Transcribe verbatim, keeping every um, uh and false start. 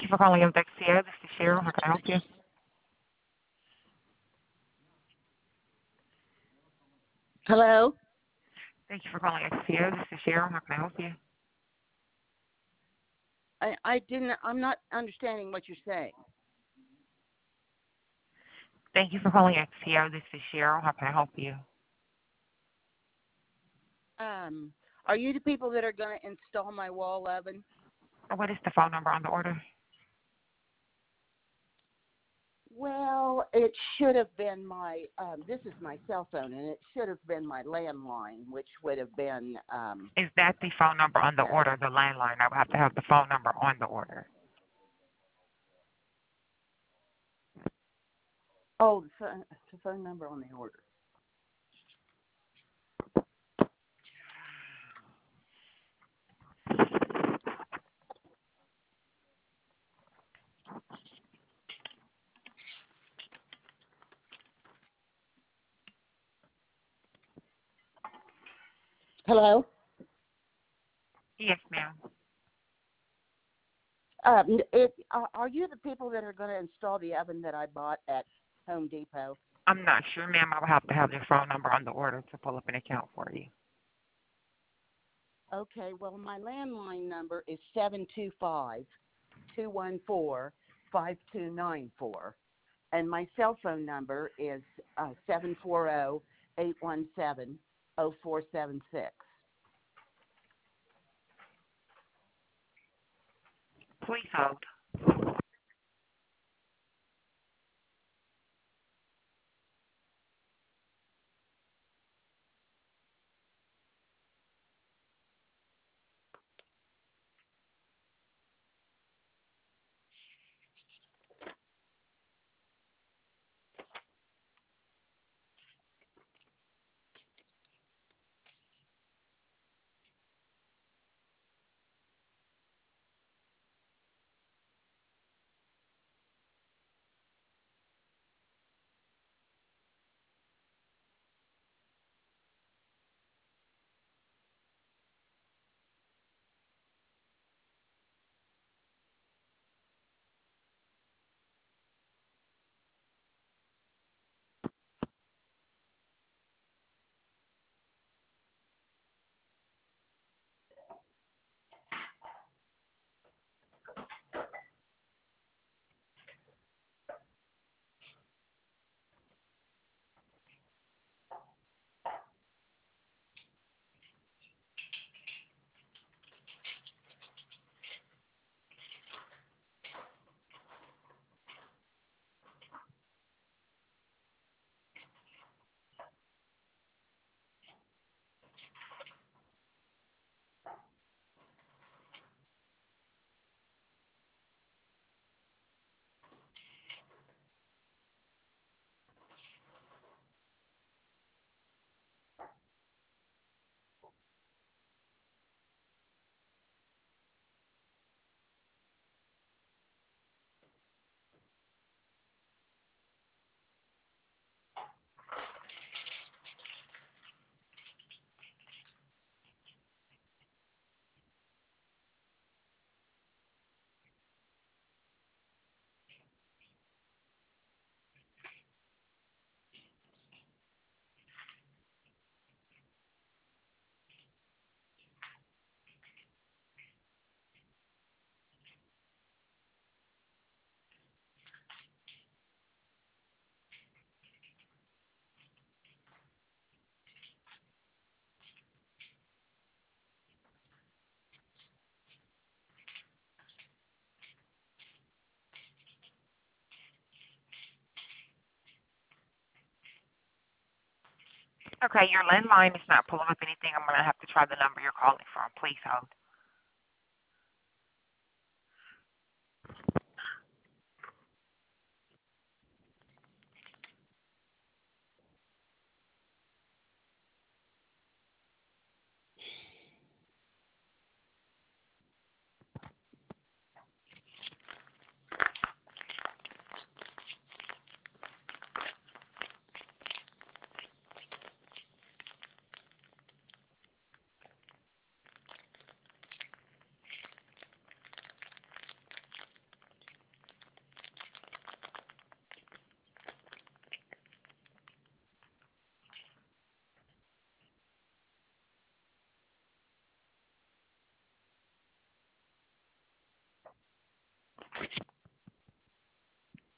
for calling M Dexia. This is Cheryl. How can I help you? Hello? Thank you for calling Dexia. This is Cheryl. How can I help you? I, I didn't, I'm not understanding what you're saying. Thank you for calling Dexia. This is Cheryl. How can I help you? Um, are you the people that are going to install my wall oven? What is the phone number on the order? Well, it should have been my, um, this is my cell phone, and it should have been my landline, which would have been, um, Is that the phone number on the order, the landline? I would have to have the phone number on the order. oh, the phone, the phone number on the order. Hello? Yes, ma'am. Um, it, uh, are you the people that are going to install the oven that I bought at Home Depot? I'm not sure, ma'am. I would have to have your phone number on the order to pull up an account for you. Okay, well, my landline number is seven two five, two one four, five two nine four, and my cell phone number is uh, seven four zero, eight one seven, zero four seven six. Please hold. Okay, your landline is not pulling up anything. I'm going to have to try the number you're calling from. Please hold.